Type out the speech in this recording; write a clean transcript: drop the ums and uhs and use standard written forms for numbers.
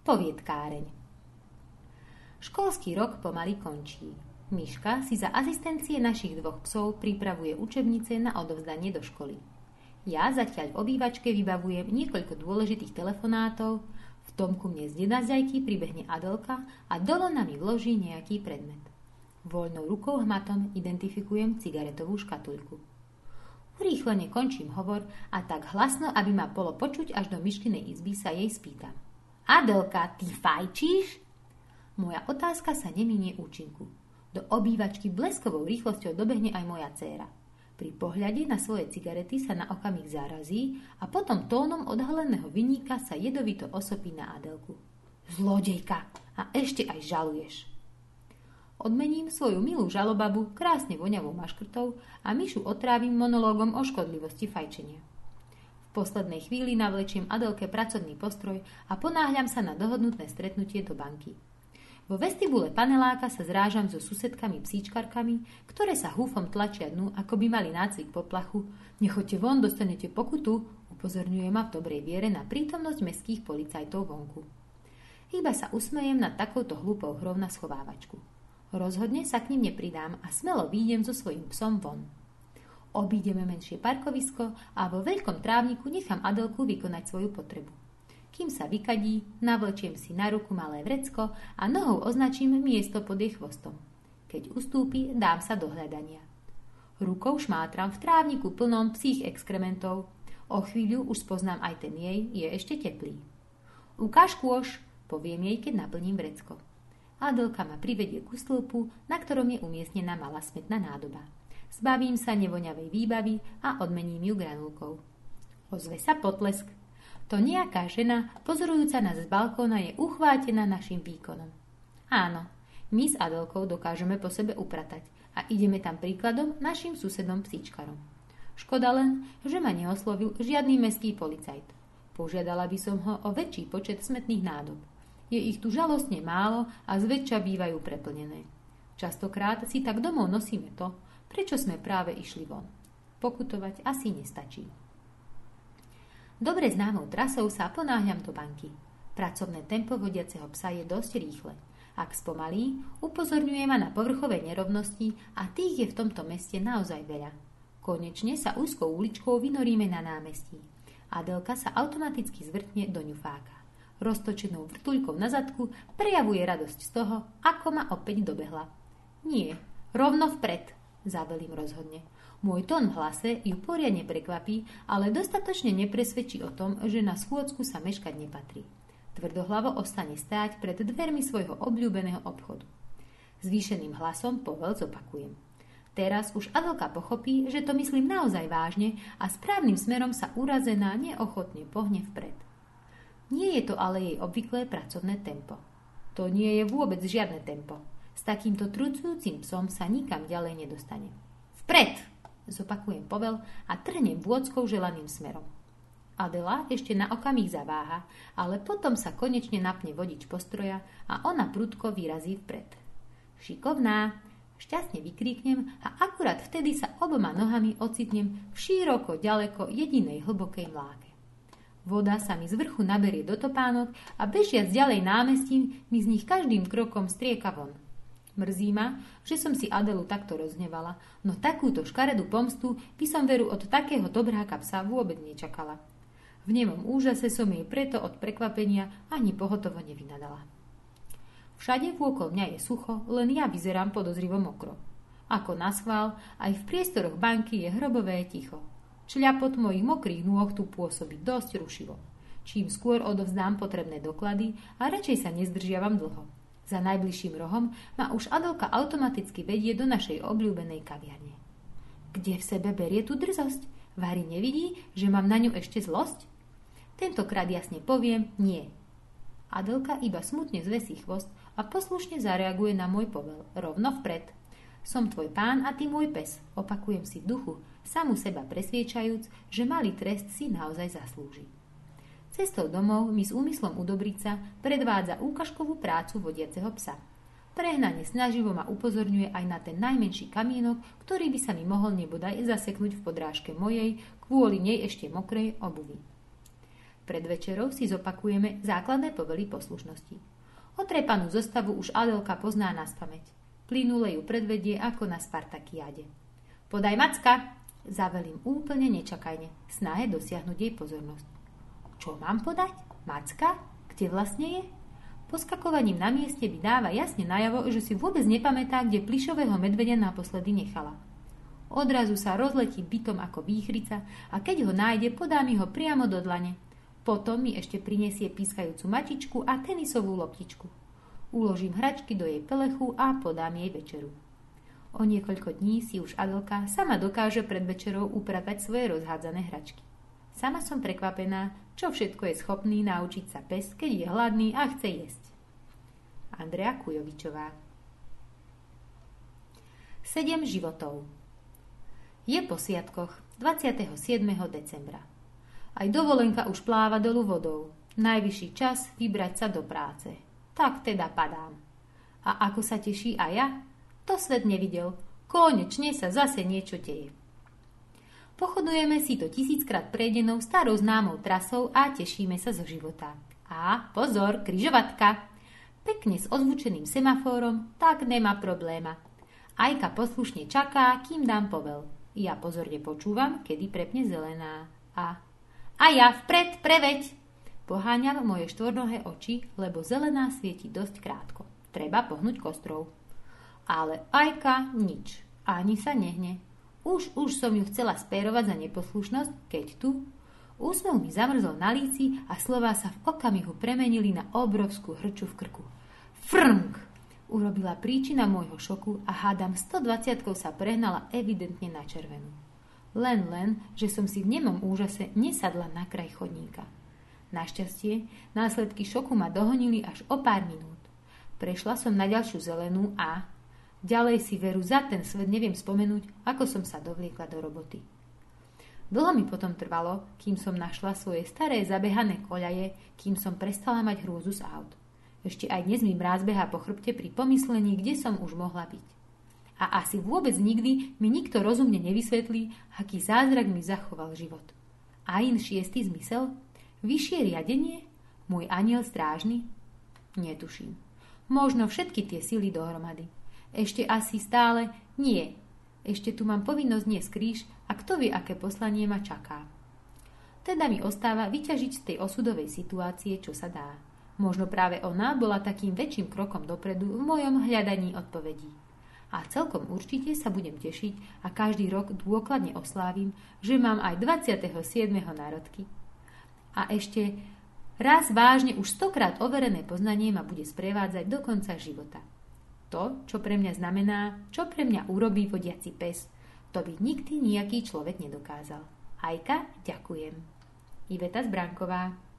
Poviedkáreň. Školský rok pomaly končí. Miška si za asistencie našich dvoch psov pripravuje učebnice na odovzdanie do školy. Ja zatiaľ v obývačke vybavujem niekoľko dôležitých telefonátov, v Tomku mne z nenazdajky pribehne Adelka a do lona mi vloží nejaký predmet. Voľnou rukou hmatom identifikujem cigaretovú škatuľku. Urýchlene končím hovor a tak hlasno, aby ma bolo počuť až do Miškinej izby, sa jej spýtam. Adelka, ty fajčíš? Moja otázka sa neminie účinku. Do obývačky bleskovou rýchlosťou dobehne aj moja dcéra. Pri pohľade na svoje cigarety sa na okamih zarazí a potom tónom odhaleného viníka sa jedovito osopí na Adelku. Zlodejka! A ešte aj žaluješ. Odmením svoju milú žalobabu krásne voňavou maškrtou a Mišu otrávim monológom o škodlivosti fajčenia. V poslednej chvíli navlečiem Adelke pracovný postroj a ponáhľam sa na dohodnuté stretnutie do banky. Vo vestibule paneláka sa zrážam so susedkami psíčkarkami, ktoré sa húfom tlačia dnu, ako by mali nácvik poplachu. Nechoďte von, dostanete pokutu, upozorňuje ma v dobrej viere na prítomnosť mestských policajtov vonku. Iba sa usmejem nad takouto hlúpou hrou na schovávačku. Rozhodne sa k ním nepridám a smelo výjdem so svojím psom von. Obídeme menšie parkovisko a vo veľkom trávniku nechám Adelku vykonať svoju potrebu. Kým sa vykadí, navlečiem si na ruku malé vrecko a nohou označím miesto pod jej chvostom. Keď ustúpi, dám sa do hľadania. Rukou šmátram v trávniku plnom psích exkrementov. O chvíľu už spoznám aj ten jej, je ešte teplý. Ukáž kôš, poviem jej, keď naplním vrecko. Adelka ma privedie ku stĺpu, na ktorom je umiestnená malá smetná nádoba. Zbavím sa nevoňavej výbavy a odmením ju granulkou. Ozve sa potlesk. To nejaká žena, pozorujúca nás z balkóna, je uchvátená našim výkonom. Áno, my s Adelkou dokážeme po sebe upratať a ideme tam príkladom našim susedom psíčkarom. Škoda len, že ma neoslovil žiadny mestský policajt. Požiadala by som ho o väčší počet smetných nádob. Je ich tu žalostne málo a zväčša bývajú preplnené. Častokrát si tak domov nosíme to, prečo sme práve išli von. Pokutovať asi nestačí. Dobre známou trasou sa ponáhľam do banky. Pracovné tempo vodiaceho psa je dosť rýchle. Ak spomalí, upozorňuje ma na povrchové nerovnosti a tých je v tomto meste naozaj veľa. Konečne sa úzkou uličkou vynoríme na námestí. Adelka sa automaticky zvrtne do ňufáka. Roztočenou vrtuľkou na zadku prejavuje radosť z toho, ako ma opäť dobehla. Nie, rovno vpred, zavelím rozhodne. Môj tón v hlase ju poriadne prekvapí, ale dostatočne nepresvedčí o tom, že na schôdzku sa meškať nepatrí. Tvrdohlavo ostane stáť pred dvermi svojho obľúbeného obchodu. Zvýšeným hlasom povel zopakujem. Teraz už Adelka pochopí, že to myslím naozaj vážne a správnym smerom sa urazená neochotne pohne vpred. Nie je to ale jej obvyklé pracovné tempo. To nie je vôbec žiadne tempo. S takýmto trucujúcim psom sa nikam ďalej nedostane. Vpred! Zopakujem povel a trhnem vôdzkou želaným smerom. Adela ešte na okamih zaváha, ale potom sa konečne napne vodič postroja a ona prudko vyrazí vpred. Šikovná! Šťastne vykríknem a akurát vtedy sa oboma nohami ocitnem v široko ďaleko jedinej hlbokej mláke. Voda sa mi z vrchu naberie do topánok a bežiac ďalej námestím mi z nich každým krokom strieka von. Mrzí ma, že som si Adelu takto rozhnevala, no takúto škaredú pomstu by som veru od takého dobráka psa vôbec nečakala. V nemom úžase som jej preto od prekvapenia ani pohotovo nevynadala. Všade vôkol mňa je sucho, len ja vyzerám podozrivo mokro. Ako naschvál, aj v priestoroch banky je hrobové ticho. Šľapot mojich mokrých nôh tu pôsobí dosť rušivo. Čím skôr odovzdám potrebné doklady a radšej sa nezdržiavam dlho. Za najbližším rohom ma už Adelka automaticky vedie do našej obľúbenej kaviarne. Kde v sebe berie tú drzosť? Vary nevidí, že mám na ňu ešte zlosť? Tentokrát jasne poviem nie. Adelka iba smutne zvesí chvost a poslušne zareaguje na môj povel. Rovno vpred. Som tvoj pán a ty môj pes, opakujem si v duchu, samu seba presviečajúc, že malý trest si naozaj zaslúži. Cestou domov mi s úmyslom udobriť sa predvádza úkažkovú prácu vodiaceho psa. Prehnane snaživo ma upozorňuje aj na ten najmenší kamienok, ktorý by sa mi mohol nebodaj zaseknúť v podrážke mojej, kvôli nej ešte mokrej obuvi. Pred večerou si zopakujeme základné povely poslušnosti. Otrepanú zostavu už Adelka pozná naspamäť. Plynule ju predvedie ako na Spartakiáde. Podaj, Macka, zavelím úplne nečakajne, snahe dosiahnuť jej pozornosť. Čo mám podať? Macka? Kde vlastne je? Poskakovaním na mieste by dáva jasne najavo, že si vôbec nepamätá, kde plyšového medveďa naposledy nechala. Odrazu sa rozletí bytom ako výchrica a keď ho nájde, podá mi ho priamo do dlane. Potom mi ešte prinesie pískajúcu mačičku a tenisovú loptičku. Uložím hračky do jej pelechu a podám jej večeru. O niekoľko dní si už Adelka sama dokáže pred večerou upratať svoje rozhádzané hračky. Sama som prekvapená, čo všetko je schopný naučiť sa pes, keď je hladný a chce jesť. Andrea Kujovičová. 7 životov. Je po sviatkoch 27. decembra. Aj dovolenka už pláva dolu vodou. Najvyšší čas vybrať sa do práce. Tak teda padám. A ako sa teší aj ja? To svet nevidel. Konečne sa zase niečo deje. Pochodujeme si to 1000-krát prejdenou starou známou trasou a tešíme sa zo života. A pozor, križovatka. Pekne s ozvučeným semafórom, tak nemá probléma. Ajka poslušne čaká, kým dám povel. Ja pozorne počúvam, kedy prepne zelená. A ja vpred, preveď! Poháňam moje štvornohé oči, lebo zelená svieti dosť krátko. Treba pohnúť kostrou. Ale Ajka nič. Ani sa nehne. Už som ju chcela spérovať za neposlušnosť, keď tu úsmev mi zamrzol na líci a slová sa v okamihu premenili na obrovskú hrču v krku. Frnk! Urobila príčina môjho šoku a hádam 120-kou sa prehnala evidentne na červenú. Len, že som si v nemom úžase nesadla na kraj chodníka. Našťastie, následky šoku ma dohonili až o pár minút. Prešla som na ďalšiu zelenú a ďalej si veru za ten svet neviem spomenúť, ako som sa dovliekla do roboty. Dlho mi potom trvalo, kým som našla svoje staré zabehané koľaje, kým som prestala mať hrôzu z aut. Ešte aj dnes mi mráz behá po chrbte pri pomyslení, kde som už mohla byť. A asi vôbec nikdy mi nikto rozumne nevysvetlí, aký zázrak mi zachoval život. Ain 6. zmysel? Vyššie riadenie? Môj anjel strážny? Netuším. Možno všetky tie sily dohromady. Ešte asi stále nie. Ešte tu mám povinnosť niesť kríž a kto vie, aké poslanie ma čaká. Teda mi ostáva vyťažiť z tej osudovej situácie, čo sa dá. Možno práve ona bola takým väčším krokom dopredu v mojom hľadaní odpovedí. A celkom určite sa budem tešiť a každý rok dôkladne oslávim, že mám aj 27. národky. A ešte raz vážne už 100-krát overené poznanie ma bude sprevádzať do konca života. To, čo pre mňa znamená, čo pre mňa urobí vodiaci pes, to by nikdy nejaký človek nedokázal. Ajka, ďakujem. Iveta Zbránková.